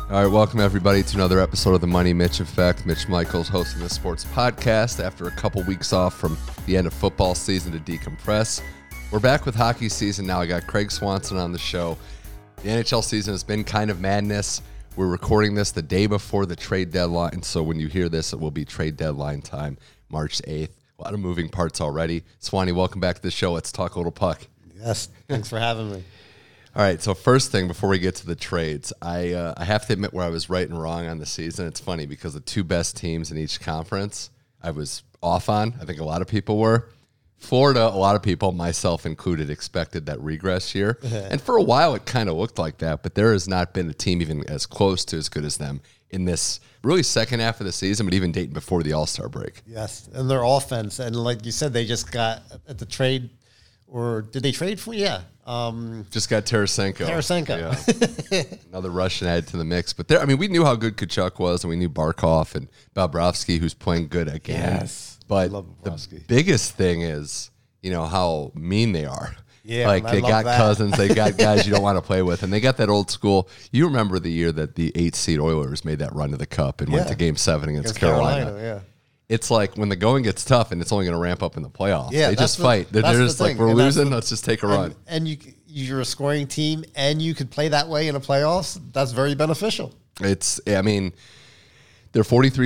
All right, welcome everybody to another episode of the Money Mitch Effect. Mitch Michaels hosting the sports podcast after a couple weeks off from the end of football season to decompress. We're back with hockey season now. I got Craig Swanson on the show. The NHL season has been kind of madness. We're recording this the day before the trade deadline, so when you hear this, it will be trade deadline time, March 8th. A lot of moving parts already. Swanee, welcome back to the show. Let's talk a little puck. Yes, thanks for having me. All right, so first thing before we get to the trades, I have to admit where I was right and wrong on the season. It's funny because the two best teams in each conference I was off on. I think a lot of people were. Florida, a lot of people, myself included, expected that regress year. And for a while it kind of looked like that, but there has not been a team even as close to as good as them in this really second half of the season, but even dating before the All-Star break. Yes, and their offense, and like you said, they just got at the trade, or did they trade for? Yeah. Just got Tarasenko. Yeah. Another Russian added to the mix. But there, I mean, we knew how good Kachuk was, and we knew Barkov and Bobrovsky, who's playing good again. Yes. But the biggest thing is, you know, how mean they are. Yeah, like they got Cousins, they got guys you don't want to play with, and they got that old school. You remember the year that the 8-seed Oilers made that run to the Cup and went to Game 7 against Carolina. Yeah. It's like when the going gets tough and it's only going to ramp up in the playoffs. Yeah, they just fight. They're just like, we're losing, let's just take a run. And you're a scoring team, and you could play that way in the playoffs. That's very beneficial. I mean, they're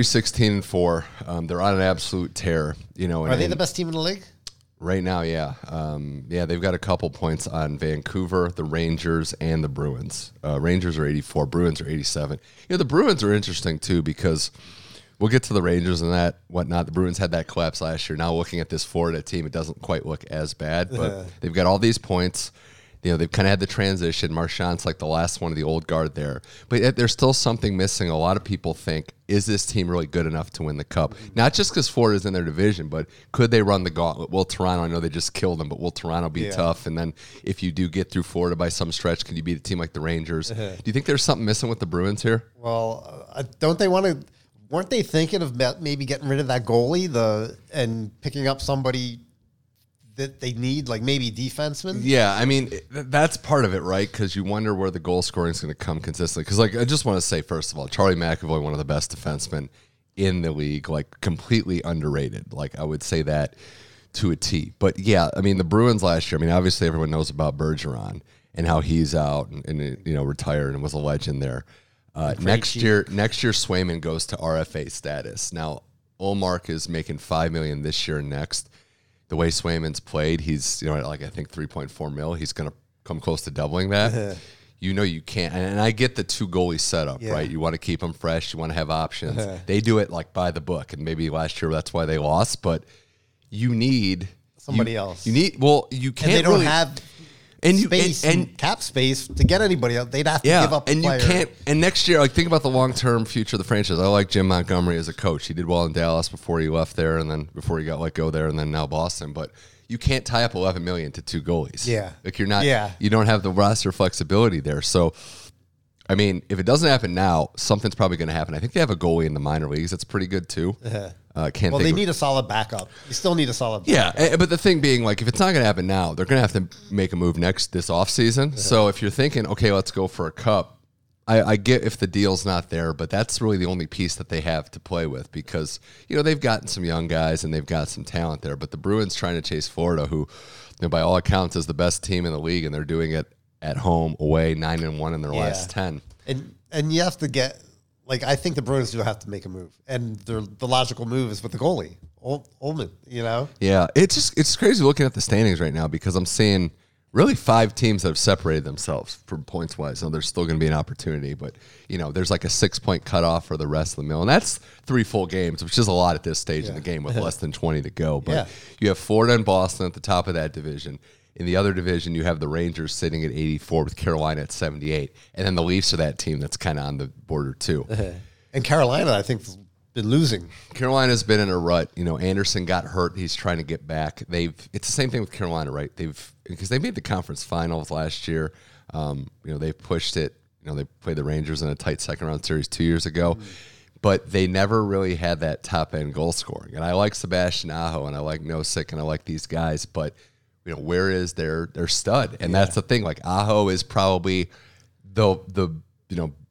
43-16-4. They're on an absolute tear. You know, Are they the best team in the league? Right now, yeah. They've got a couple points on Vancouver, the Rangers, and the Bruins. Rangers are 84, Bruins are 87. You know, the Bruins are interesting, too, because we'll get to the Rangers and that, whatnot. The Bruins had that collapse last year. Now looking at this Florida team, it doesn't quite look as bad, but they've got all these points. You know, they've kind of had the transition. Marchand's like the last one of the old guard there. But yet there's still something missing. A lot of people think, is this team really good enough to win the Cup? Not just because Florida's in their division, but could they run the gauntlet? Will Toronto, I know they just killed them, but will Toronto be tough? And then if you do get through Florida by some stretch, can you beat a team like the Rangers? Do you think there's something missing with the Bruins here? Well, don't they want to... Weren't they thinking of maybe getting rid of that goalie and picking up somebody that they need, like maybe defenseman? Yeah, I mean, that's part of it, right? Because you wonder where the goal scoring is going to come consistently. Because, like, I just want to say, first of all, Charlie McAvoy, one of the best defensemen in the league, like, completely underrated. Like, I would say that to a T. But, yeah, I mean, the Bruins last year, I mean, obviously everyone knows about Bergeron and how he's out and you know, retired and was a legend there. Next year, Swayman goes to RFA status. Now, Ullmark is making $5 million this year and next. The way Swayman's played, he's, you know, like I think $3.4 million. He's going to come close to doubling that. You know, you can't, and I get the two goalie setup, right? You want to keep them fresh. You want to have options. They do it like by the book, and maybe last year that's why they lost. But you need somebody else. You need you can't. And they don't really have. Space and cap space to get anybody else. They'd have to give up a player. You can't. And next year, like, think about the long-term future of the franchise. I like Jim Montgomery as a coach. He did well in Dallas before he left there, and then before he got let go there, and then now Boston. But you can't tie up $11 million to two goalies. Yeah, like you're not. Yeah. You don't have the roster flexibility there. So, I mean, if it doesn't happen now, something's probably going to happen. I think they have a goalie in the minor leagues that's pretty good too. They need a solid backup. You still need a solid backup. Yeah, but the thing being, like, if it's not going to happen now, they're going to have to make a move this offseason. So if you're thinking, okay, let's go for a cup, I get if the deal's not there, but that's really the only piece that they have to play with because, you know, they've gotten some young guys and they've got some talent there. But the Bruins trying to chase Florida, who, you know, by all accounts is the best team in the league, and they're doing it at home, away, 9-1 in their last 10. And you have to get... Like, I think the Bruins do have to make a move. And the logical move is with the goalie, Ullman, you know? Yeah, it's crazy looking at the standings right now because I'm seeing really 5 teams that have separated themselves from points-wise. Now, there's still going to be an opportunity, but, you know, there's like a 6-point cutoff for the rest of the mill. And that's 3 full games, which is a lot at this stage in the game with less than 20 to go. But you have Florida and Boston at the top of that division. In the other division, you have the Rangers sitting at 84 with Carolina at 78. And then the Leafs are that team that's kind of on the border, too. And Carolina, I think, has been losing. Carolina's been in a rut. You know, Anderson got hurt. He's trying to get back. It's the same thing with Carolina, right? Because they made the conference finals last year. You know, they've pushed it. You know, they played the Rangers in a tight second-round series 2 years ago. But they never really had that top-end goal scoring. And I like Sebastian Aho, and I like Nosek, and I like these guys. But you know, where is their stud? And that's the thing. Like, Aho is probably the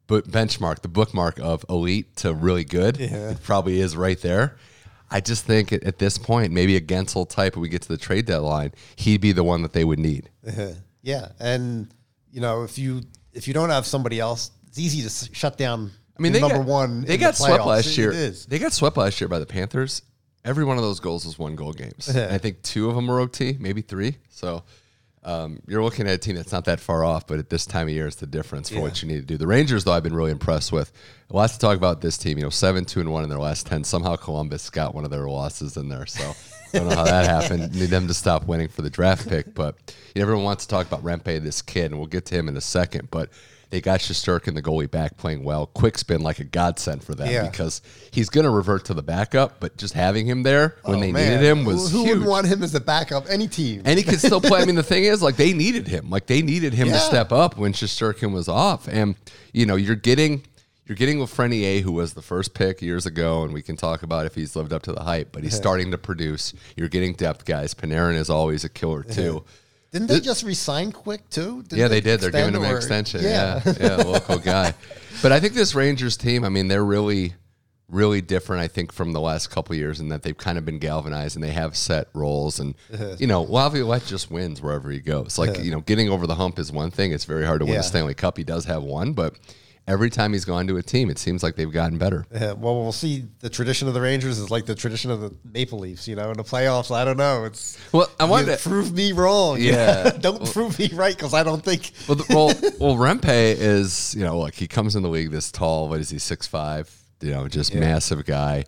benchmark, the bookmark of elite to really good. Yeah. It probably is right there. I just think at this point, maybe a Gensel type, when we get to the trade deadline, he'd be the one that they would need. Yeah, and if you don't have somebody else, it's easy to shut down. I mean, number one. They got swept last year. It is. They got swept last year by the Panthers. Every one of those goals was 1-goal games. And I think 2 of them were OT, maybe 3. So you're looking at a team that's not that far off, but at this time of year, it's the difference for what you need to do. The Rangers, though, I've been really impressed with. Lots to talk about this team. 7-2-1 in their last 10. Somehow Columbus got one of their losses in there. So I don't know how that happened. Need them to stop winning for the draft pick. But everyone wants to talk about Rempe, this kid, and we'll get to him in a second. But they got Shesterkin, the goalie, back playing well. Quick's been like a godsend for them because he's going to revert to the backup, but just having him there when they needed him was Who huge. would want him as a backup? Any team. And he could still play. I mean, the thing is, they needed him. They needed him to step up when Shesterkin was off. And, you're getting Lafreniere, who was the first pick years ago, and we can talk about if he's lived up to the hype, but he's starting to produce. You're getting depth guys. Panarin is always a killer, too. Didn't they just resign Quick, too? They did. They're giving him an extension. Yeah, local guy. But I think this Rangers team, they're really, really different, I think, from the last couple of years in that they've kind of been galvanized and they have set roles. And, Laviolette just wins wherever he goes. Getting over the hump is one thing. It's very hard to win a Stanley Cup. He does have one, but every time he's gone to a team, it seems like they've gotten better. Well, we'll see. The tradition of the Rangers is like the tradition of the Maple Leafs. In the playoffs, I don't know. I wanted to prove me wrong. Yeah, don't prove me right because I don't think. Rempe is he comes in the league this tall. What is he, 6'5"? Just massive guy,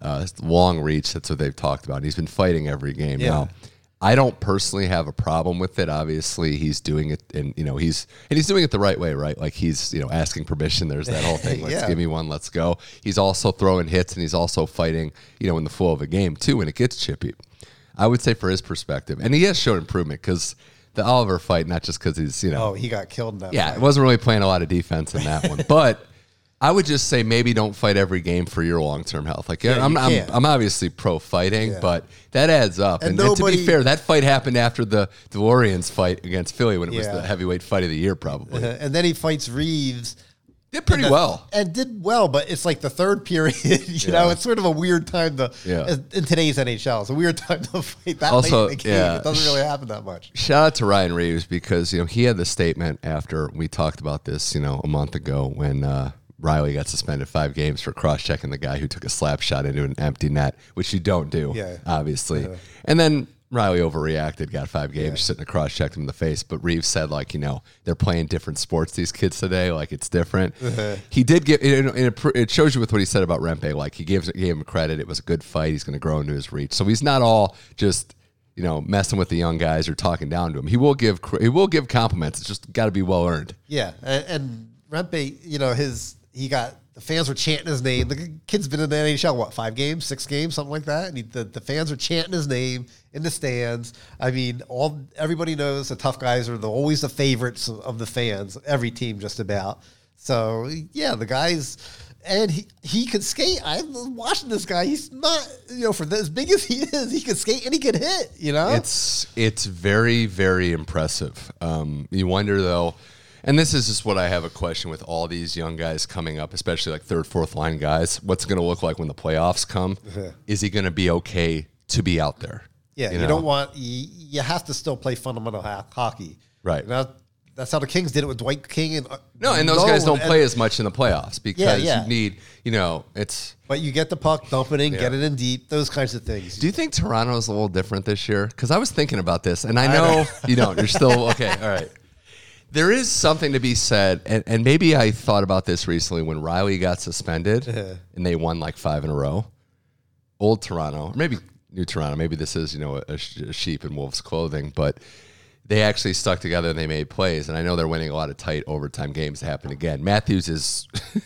long reach. That's what they've talked about. He's been fighting every game now. I don't personally have a problem with it. Obviously, he's doing it, and he's doing it the right way, right? He's asking permission. There's that whole thing. Let's give me one. Let's go. He's also throwing hits, and he's also fighting, in the flow of a game too. When it gets chippy, I would say for his perspective, and he has shown improvement because the Oliver fight, not just because he's he got killed in that. Yeah, fight. Wasn't really playing a lot of defense in that one, but. I would just say maybe don't fight every game for your long-term health. I'm obviously pro-fighting, but that adds up. And to be fair, that fight happened after the DeLorean's fight against Philly when it was the heavyweight fight of the year, probably. And then he fights Reeves. Did pretty well. And did well, but it's like the third period. It's sort of a weird time to, in today's NHL, it's a weird time to fight that late in the game. It doesn't really happen that much. Shout out to Ryan Reeves because, he had the statement after we talked about this, a month ago when Riley got suspended 5 games for cross-checking the guy who took a slap shot into an empty net, which you don't do, obviously. And then Riley overreacted, got 5 games, sitting across, checked him in the face. But Reeves said, they're playing different sports, these kids today. It's different. He did give, it shows you with what he said about Rempe. He gave him credit. It was a good fight. He's going to grow into his reach. So he's not all just, messing with the young guys or talking down to him. He will give compliments. It's just got to be well earned. Yeah. And Rempe, the fans were chanting his name. The kid's been in the NHL, 5 games, 6 games, something like that. And the fans were chanting his name in the stands. Everybody knows the tough guys are always the favorites of the fans, every team just about. So, the guys, and he could skate. I'm watching this guy. He's not, for as big as he is, he could skate and he could hit, It's very, very impressive. You wonder, though, and this is just what I have a question with all these young guys coming up, especially 3rd, 4th line guys. What's it going to look like when the playoffs come? Is he going to be okay to be out there? Yeah, you don't want, you have to still play fundamental hockey. Right. That's how the Kings did it with Dwight King. And those guys don't play as much in the playoffs because you need, it's. But you get the puck, dump it in, get it in deep, those kinds of things. Do you think Toronto is a little different this year? Because I was thinking about this, and I know you don't. You're still, okay, all right. There is something to be said, and maybe I thought about this recently when Riley got suspended and they won 5 in a row. Old Toronto, or maybe new Toronto, maybe this is, a sheep in wolf's clothing, but they actually stuck together and they made plays, and I know they're winning a lot of tight overtime games to happen again. Matthews is,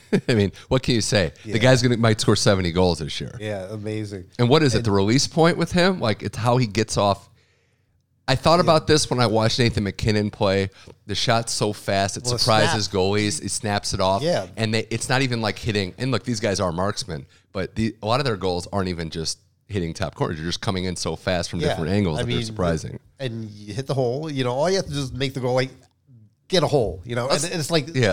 what can you say? Yeah. The guy's might score 70 goals this year. Yeah, amazing. And what is it, the release point with him? It's how he gets off. I thought about this when I watched Nathan McKinnon play. The shot's so fast, it surprises goalies. He snaps it off. Yeah. And it's not even hitting. And look, these guys are marksmen, but a lot of their goals aren't even just hitting top corners. You're just coming in so fast from different angles that they're surprising. And you hit the hole. All you have to do is make the goal, get a hole. And it's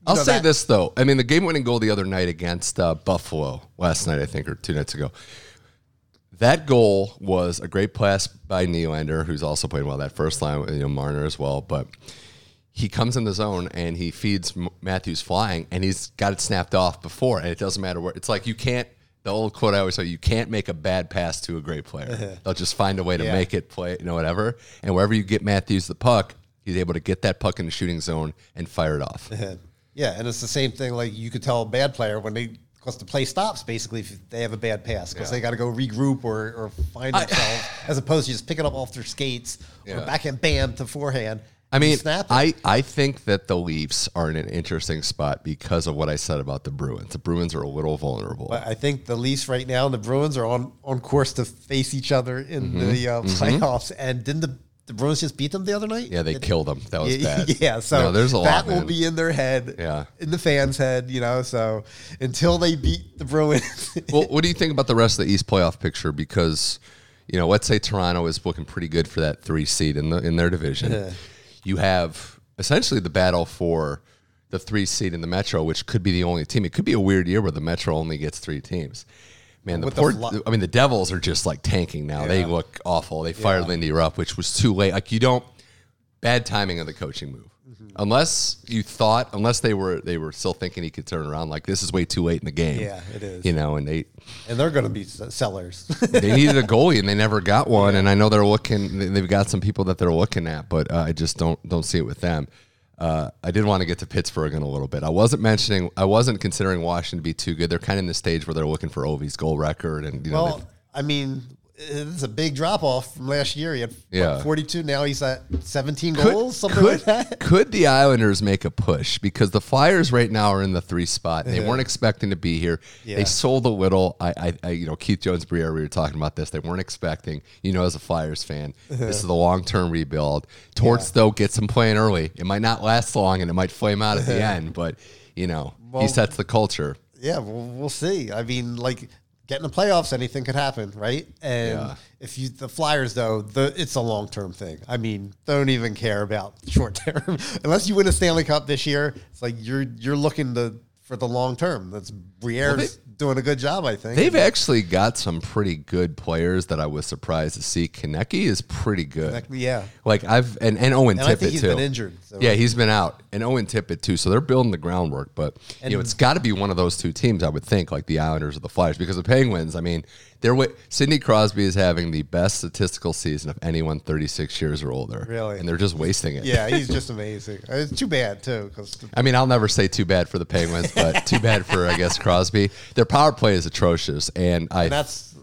I'll say this, though. I mean, the game-winning goal the other night against Buffalo, last night, I think, or 2 nights ago, that goal was a great pass by Nylander, who's also playing well. That first line, Marner as well. But he comes in the zone, and he feeds Matthews flying, and he's got it snapped off before, and it doesn't matter where. It's like you can't, the old quote I always say, you can't make a bad pass to a great player. They'll just find a way to make it play, whatever. And wherever you get Matthews the puck, he's able to get that puck in the shooting zone and fire it off. Yeah, and it's the same thing. Like you could tell a bad player because the play stops basically if they have a bad pass because they got to go regroup or find themselves as opposed to just pick it up off their skates or backhand bam to forehand. I mean, I think that the Leafs are in an interesting spot because of what I said about the Bruins. The Bruins are a little vulnerable. But I think the Leafs right now and the Bruins are on course to face each other in the playoffs. And didn't the Bruins just beat them the other night? Yeah, they killed them. That was bad. Yeah, so there's a lot, that will be in their head, in the fans' head, So until they beat the Bruins. Well, what do you think about the rest of the East playoff picture? Because, let's say Toronto is looking pretty good for that 3 seed in their division. You have essentially the battle for the 3 seed in the Metro, which could be the only team. It could be a weird year where the Metro only gets 3 teams. Man, the Devils are just like tanking now. Yeah. They look awful. They fired Lindy Ruff, which was too late. Like bad timing of the coaching move. Unless they were still thinking he could turn around. Like this is way too late in the game. Yeah, it is. And they're going to be sellers. They needed a goalie and they never got one. Yeah. And I know they're looking. They've got some people that they're looking at, but I just don't see it with them. I did want to get to Pittsburgh in a little bit. I wasn't considering Washington to be too good. They're kind of in the stage where they're looking for Ovi's goal record, and it's a big drop off from last year. He had 42. Now he's at 17 goals, something like that. Could the Islanders make a push? Because the Flyers right now are in the 3 spot. They weren't expecting to be here. Yeah. They sold a little. Keith Jones-Briere, we were talking about this. They weren't expecting. As a Flyers fan, this is the long-term rebuild. Torts though gets him playing early. It might not last long, and it might flame out at the end. But he sets the culture. Yeah, we'll see. I mean, getting the playoffs, anything could happen, right? And if the Flyers, though, it's a long-term thing. I mean, they don't even care about short-term. Unless you win a Stanley Cup this year, it's like you're looking for the long-term. That's Briere's doing a good job, I think. They've actually got some pretty good players that I was surprised to see. Konecny is pretty good. Yeah. And Owen Tippett, I think he's too. Been injured. So. Yeah, he's been out. And Owen Tippett, too. So they're building the groundwork. But, it's got to be one of those 2 teams, I would think, like the Islanders or the Flyers. Because the Penguins, I mean, Sidney Crosby is having the best statistical season of anyone 36 years or older. Really? And they're just wasting it. Yeah, he's just amazing. It's too bad, too. I'll never say too bad for the Penguins, but too bad for, I guess, Crosby. Their power play is atrocious. And that's,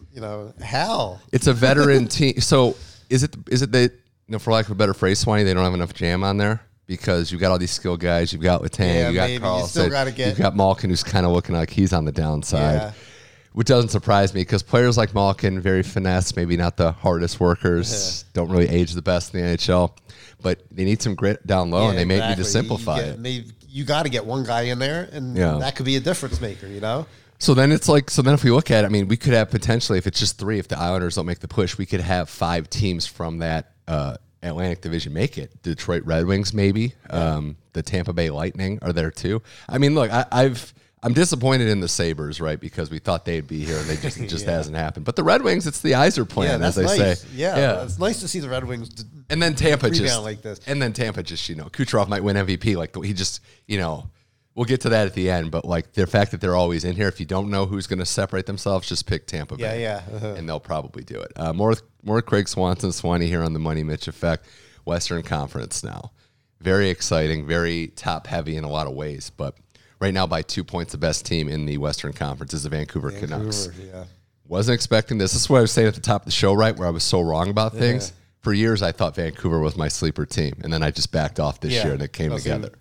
how? It's a veteran team. So is it that, for lack of a better phrase, Swanee, they don't have enough jam on there? Because you've got all these skill guys. You've got Letang. You got Carlson. You've got Malkin, who's kind of looking like he's on the downside. Yeah. Which doesn't surprise me because players like Malkin, very finesse, maybe not the hardest workers, don't really age the best in the NHL, but they need some grit down low, and they may need to simplify it. You got to get one guy in there, and that could be a difference maker, So then if we look at it, we could have potentially, if it's just 3, if the Islanders don't make the push, we could have 5 teams from that Atlantic Division make it. Detroit Red Wings, maybe. The Tampa Bay Lightning are there too. Look, I'm disappointed in the Sabres, right? Because we thought they'd be here, and it just hasn't happened. But the Red Wings, it's the Yzer plan, as they say. Yeah, it's nice to see the Red Wings. And then Tampa just like this. And then Tampa just, Kucherov might win MVP. He just, we'll get to that at the end. But the fact that they're always in here, if you don't know who's going to separate themselves, just pick Tampa Bay. Yeah. And they'll probably do it. More Craig Swanson, Swanee here on the Money Mitch Effect. Western Conference now. Very exciting, very top heavy in a lot of ways, but. Right now, by 2 points, the best team in the Western Conference is the Vancouver Canucks. Yeah. Wasn't expecting this. This is what I was saying at the top of the show, right, where I was so wrong about things. For years, I thought Vancouver was my sleeper team, and then I just backed off this year, and it came together.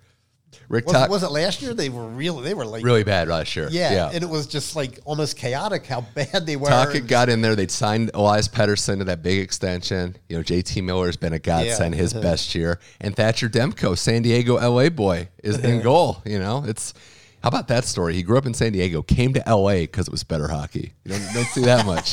Was it last year? They were really bad last year. Yeah, and it was just almost chaotic how bad they were. Tocchet got in there. They'd signed Elias Pettersson to that big extension. JT Miller's been a godsend, his best year. And Thatcher Demko, San Diego LA boy, is in goal. It's how about that story? He grew up in San Diego, came to LA because it was better hockey. You don't see that much.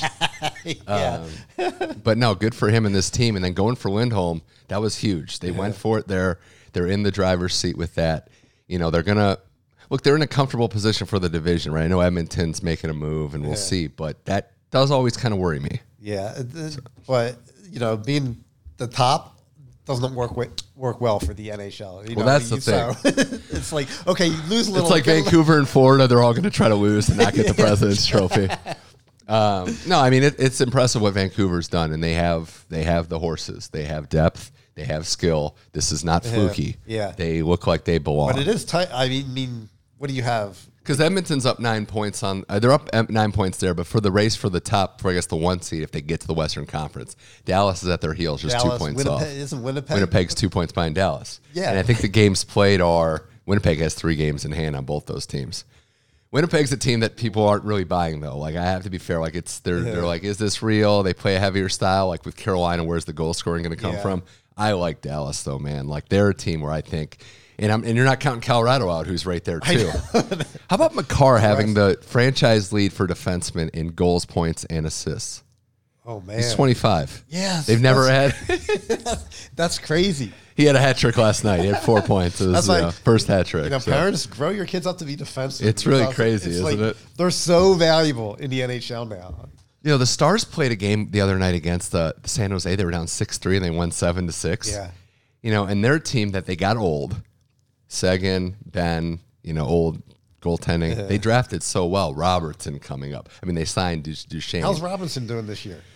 But no, good for him and this team. And then going for Lindholm, that was huge. They went for it there. They're in the driver's seat with that. They're gonna look, they're in a comfortable position for the division, right? I know Edmonton's making a move, and we'll see, but that does always kind of worry me. Yeah, but being the top doesn't work well for the NHL. That's the thing. So it's like, okay, you lose a little. It's like Vancouver and Florida; they're all going to try to lose and not get the President's Trophy. No, I mean it's impressive what Vancouver's done, and they have the horses, they have depth, they have skill. This is not fluky. Yeah, they look like they belong. But it is tight. I mean, what do you have? Because Edmonton's up 9 points on, they're up 9 points there, but for the race for the top, for I guess the 1 seed, if they get to the Western Conference, Dallas is at their heels, just 2 points off. Isn't Winnipeg? Winnipeg's 2 points behind Dallas. Yeah. And I think the games played are, Winnipeg has 3 games in hand on both those teams. Winnipeg's a team that people aren't really buying, though. Like, I have to be fair. Like, they're like, is this real? They play a heavier style. Like, with Carolina, where's the goal scoring going to come from? I like Dallas, though, man. Like, they're a team where I think, and you're not counting Colorado out, who's right there, too. How about Makar having the franchise lead for defensemen in goals, points, and assists? Oh, man. He's 25. Yes. They've never had. That's crazy. He had a hat trick last night. He had 4 points. It was like, first hat trick. Parents, grow your kids up to be defensive. It's really crazy, isn't it? They're so valuable in the NHL now. The Stars played a game the other night against the San Jose. They were down 6-3, and they won 7-6. Yeah. And their team that they got old, Seguin, Ben, old goaltending. They drafted so well. Robertson coming up. I mean, they signed Duchesne. How's Robinson doing this year?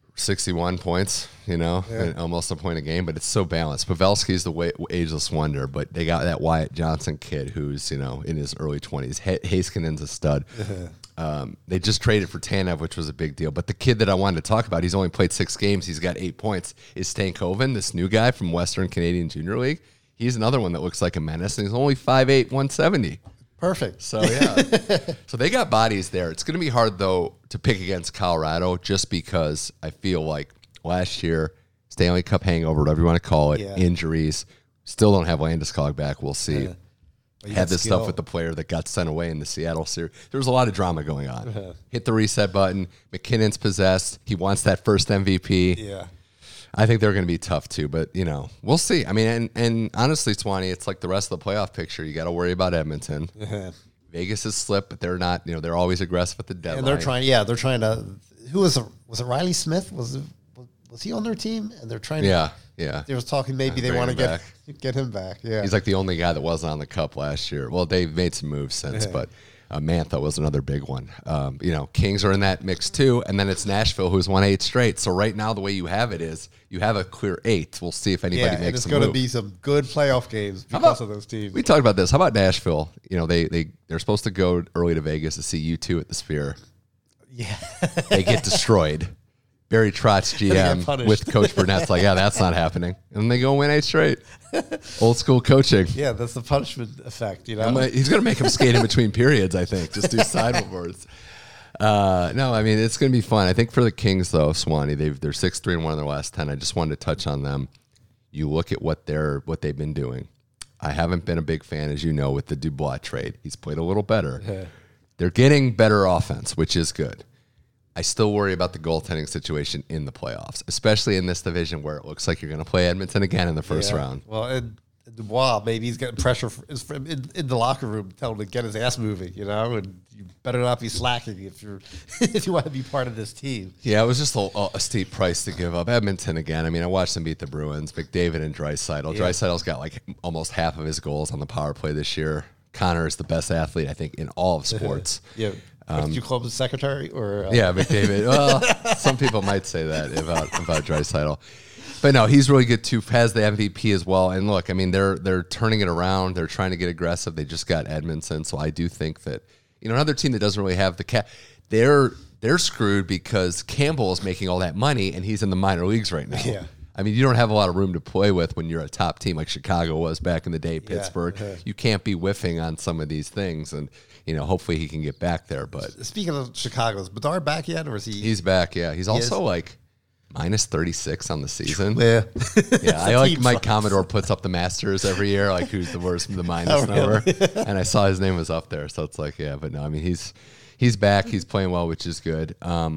61 points, and almost a point a game, but it's so balanced. Pavelski's the ageless wonder, but they got that Wyatt Johnson kid who's, in his early 20s. Haskinen's a stud. They just traded for Tanev, which was a big deal. But the kid that I wanted to talk about, he's only played 6 games. He's got 8 points, is Stankoven, this new guy from Western Canadian Junior League. He's another one that looks like a menace, and he's only 5'8", 170. Perfect. So, yeah. So they got bodies there. It's going to be hard, though, to pick against Colorado just because I feel like last year, Stanley Cup hangover, whatever you want to call it, injuries, still don't have Landeskog back. We'll see. Had this stuff with the player that got sent away in the Seattle series. There was a lot of drama going on. Hit the reset button. McKinnon's possessed. He wants that first MVP. Yeah. I think they're going to be tough too, but we'll see. I mean, and honestly, Swanee, it's like the rest of the playoff picture. You got to worry about Edmonton. Vegas has slipped, but they're not. They're always aggressive at the deadline. And they're trying. Yeah, they're trying to. Who was it? Was it Riley Smith? Was he on their team? And they're trying. Yeah. They was talking. Maybe they want to get him back. Yeah. He's like the only guy that wasn't on the cup last year. Well, they've made some moves since, but. Mantha was another big one. Kings are in that mix too, and then it's Nashville who's won 8 straight. So right now, the way you have it is you have a clear 8. We'll see if anybody makes a move. It's going to be some good playoff games because of those teams. We talked about this. How about Nashville? They're supposed to go early to Vegas to see U2 at the Sphere. Yeah, they get destroyed. Barry Trotz, GM, with Coach Burnett's like, yeah, that's not happening. And they go win 8 straight. Old school coaching. Yeah, that's the punishment effect, he's going to make them skate in between periods, I think. Just do sideboards. No, I mean, it's going to be fun. I think for the Kings, though, Swanee, they're 6-3 and 1 of their last 10. I just wanted to touch on them. You look at what they've been doing. I haven't been a big fan, as you know, with the Dubois trade. He's played a little better. Yeah. They're getting better offense, which is good. I still worry about the goaltending situation in the playoffs, especially in this division where it looks like you're going to play Edmonton again in the first round. Well, and Dubois, maybe he's getting pressure in the locker room, telling him to get his ass moving, and you better not be slacking if you want to be part of this team. Yeah, it was just a steep price to give up. Edmonton again. I mean, I watched them beat the Bruins, McDavid and Draisaitl. Yeah. Draisaitl's got like almost half of his goals on the power play this year. Connor is the best athlete, I think, in all of sports. Yeah. Did you call him the secretary or? Yeah, McDavid. Well, some people might say that about Draisaitl. But no, he's really good too. Has the MVP as well. And look, I mean, they're turning it around. They're trying to get aggressive. They just got Edmondson, so I do think that another team that doesn't really have the cap, they're screwed because Campbell is making all that money and he's in the minor leagues right now. Yeah. I mean, you don't have a lot of room to play with when you're a top team like Chicago was back in the day, Pittsburgh. Yeah. You can't be whiffing on some of these things, and hopefully he can get back there. But speaking of Chicago, is Bedard back yet, or is he? He's back. Yeah, he's also like minus 36 on the season. Yeah, yeah. I like Mike Commodore puts up the Masters every year, like who's the worst from the minus number, and I saw his name was up there, so it's like but no, I mean he's back. He's playing well, which is good.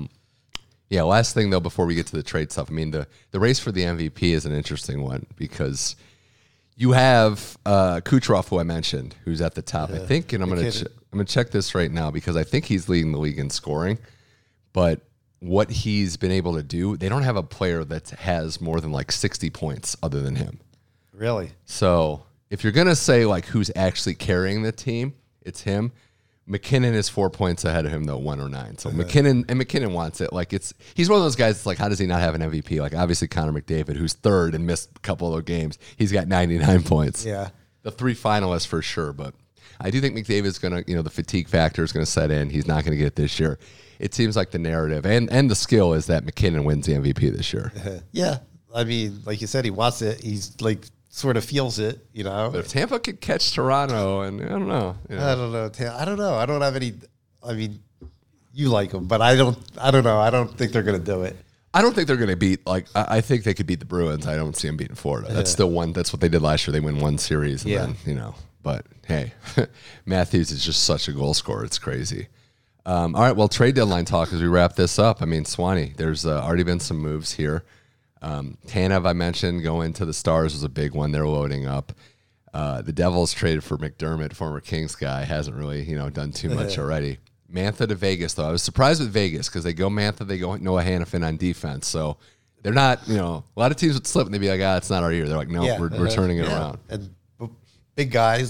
Yeah, last thing, though, before we get to the trade stuff, I mean, the race for the MVP is an interesting one because You have Kucherov, who I mentioned, who's at the top, I think, and I'm gonna check this right now because I think he's leading the league in scoring. But what he's been able to do, they don't have a player that has more than like 60 points other than him. Really? So if you're gonna say like who's actually carrying the team, it's him. McKinnon is 4 points ahead of him though, 109. So McKinnon wants it. Like he's one of those guys. It's like, how does he not have an MVP? Like obviously Connor McDavid, who's third and missed a couple of those games, he's got 99 points. Yeah, the 3 finalists for sure. But I do think McDavid's gonna, the fatigue factor is gonna set in. He's not gonna get it this year. It seems like the narrative and the skill is that McKinnon wins the MVP this year. Yeah, I mean, like you said, he wants it. He's like sort of feels it, But if Tampa could catch Toronto, and I don't know. I don't know. I don't know. I don't have any. I mean, you like them, but I don't know. I don't think they're going to do it. I don't think they're going to beat. Like I think they could beat the Bruins. I don't see them beating Florida. That's still one. That's what they did last year. They win one series, and then But hey, Matthews is just such a goal scorer. It's crazy. All right. Well, trade deadline talk as we wrap this up. I mean, Swanee, there's already been some moves here. Tanev, I mentioned, going to the Stars was a big one. They're loading up. The Devils traded for McDermott, former Kings guy. Hasn't really, done too much already. Mantha to Vegas, though. I was surprised with Vegas because they go Mantha, they go Noah Hannafin on defense. So they're not, a lot of teams would slip and they'd be like, it's not our year. They're like, no, we're turning it around. And big guys,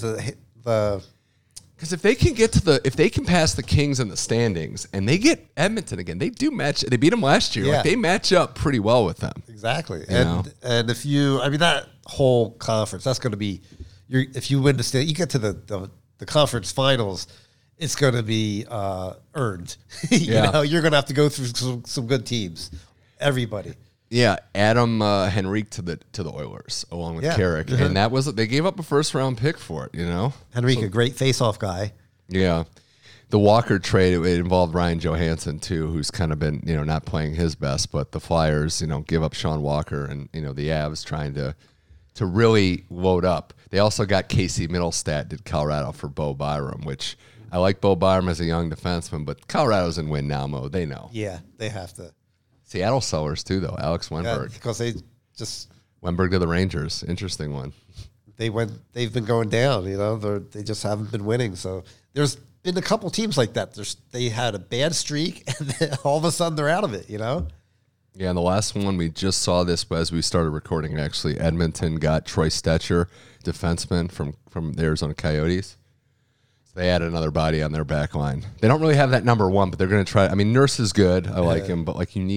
because if they can pass the Kings in the standings and they get Edmonton again, they do match. They beat them last year. Yeah. Like they match up pretty well with them. Exactly. And if that whole conference, that's going to be if you win the state, you get to the conference finals, it's going to be earned. You're going to have to go through some good teams. Everybody. Yeah, Adam Henrique to the Oilers along with Carrick, and that was they gave up a first-round pick for it. Henrique, a great face-off guy. Yeah, the Walker trade it involved Ryan Johansson too, who's kind of been not playing his best, but the Flyers give up Sean Walker, and the Avs trying to really load up. They also got Casey Middlestat did Colorado for Bo Byram, which I like Bo Byram as a young defenseman, but Colorado's in win now mode. They know. Yeah, they have to. Seattle sellers too, though. Alex Wenberg, because they just Wenberg to the Rangers. Interesting one. They've been going down. They just haven't been winning. So there's been a couple teams like that. They had a bad streak, and then all of a sudden they're out of it. Yeah, and the last one we just saw this as we started recording. Actually, Edmonton got Troy Stetcher, defenseman from the Arizona Coyotes. They add another body on their back line. They don't really have that number one, but they're going to try. I mean, Nurse is good. I like him, but if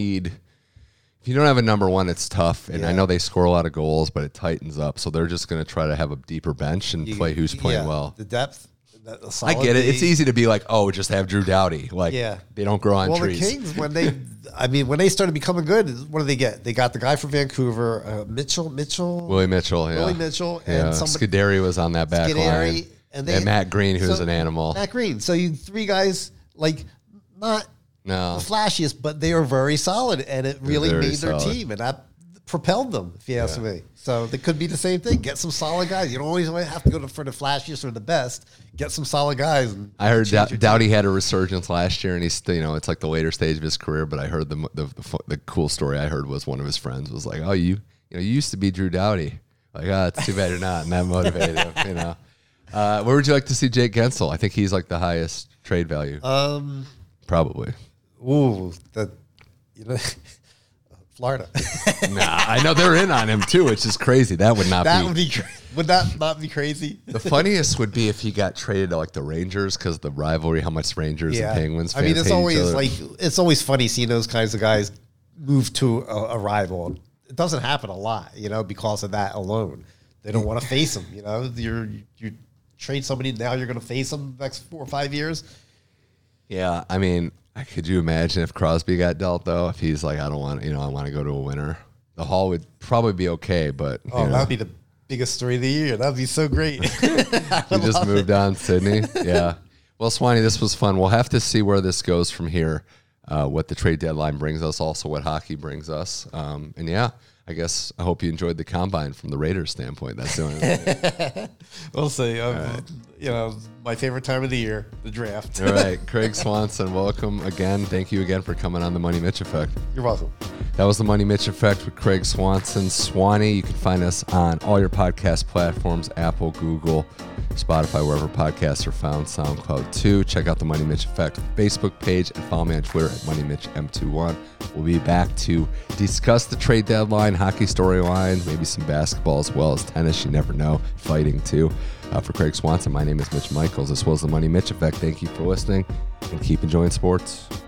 you don't have a number one, it's tough. And I know they score a lot of goals, but it tightens up. So they're just going to try to have a deeper bench and play who's playing well. The depth. I get it. It's easy to be like, just have Drew Doughty. They don't grow on trees. Well, the Kings, when they started becoming good, what do they get? They got the guy from Vancouver, Willie Mitchell. Willie Mitchell, and Scuderi was on that back line. And Matt Green, who's an animal. Matt Green. So you three guys, not the flashiest, but they are very solid, and it really made their team, and that propelled them, if you ask me. So they could be the same thing. Get some solid guys. You don't always have to go for the flashiest or the best. Get some solid guys. I heard Doughty had a resurgence last year, and he's still, it's like the later stage of his career. But I heard the cool story I heard was one of his friends was like, you used to be Drew Doughty. Like, it's too bad you're not, and that motivated him. Where would you like to see Jake Gensel? I think he's like the highest trade value. Probably. Ooh, Florida. I know they're in on him too, which is crazy. That would not be. Would that not be crazy? The funniest would be if he got traded to the Rangers because the rivalry, how much Rangers and Penguins fans it's always it's always funny seeing those kinds of guys move to a rival. It doesn't happen a lot, because of that alone. They don't want to face them. You trade somebody now, you're going to face them the next 4 or 5 years. Yeah, I mean, could you imagine if Crosby got dealt though? If he's like, I don't want, I want to go to a winner. The Hall would probably be okay, but that would be the biggest story of the year. That would be so great. He just moved on, Sydney. Yeah. Well, Swanee, this was fun. We'll have to see where this goes from here. What the trade deadline brings us, also what hockey brings us, and I guess I hope you enjoyed the combine from the Raiders standpoint. That's the only thing. We'll see. You know, my favorite time of the year, the draft. All right, Craig Swanson, welcome again. Thank you again for coming on the Money Mitch Effect. You're welcome. That was the Money Mitch Effect with Craig Swanson. Swanee, you can find us on all your podcast platforms, Apple, Google, Spotify, wherever podcasts are found, SoundCloud too. Check out the Money Mitch Effect Facebook page and follow me on Twitter at MoneyMitchM21. We'll be back to discuss the trade deadline, hockey storylines, maybe some basketball as well as tennis. You never know. Fighting too. For Craig Swanson, my name is Mitch Michaels. This was the Money Mitch Effect. Thank you for listening and keep enjoying sports.